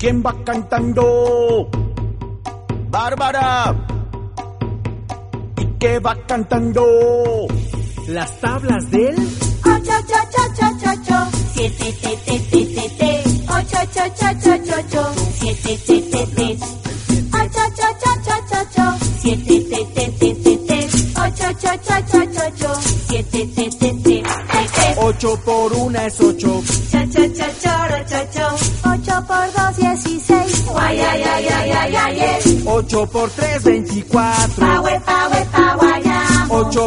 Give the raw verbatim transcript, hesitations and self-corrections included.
¿Quién va cantando? Bárbara. ¿Y qué va cantando? Las tablas del ocho, ocho, ocho, ocho, ocho, siete, te, te, te, te, te, ocho, ocho, ocho, ocho, ocho, siete, te, te, te, ocho, ocho, ocho, ocho, ocho, siete, te, te, te, te, te, ocho, ocho, ocho, ocho, ocho, siete, te, te, te, te, te. Ocho por una es ocho. Cha, cha, cha, choro, cho, cho. Ocho por dos, dieciséis. Guay, ay, ay, ay, ay, ay, ay. Ocho por tres, veinticuatro. Pa, we, pa, we, pa, guayamo. Ocho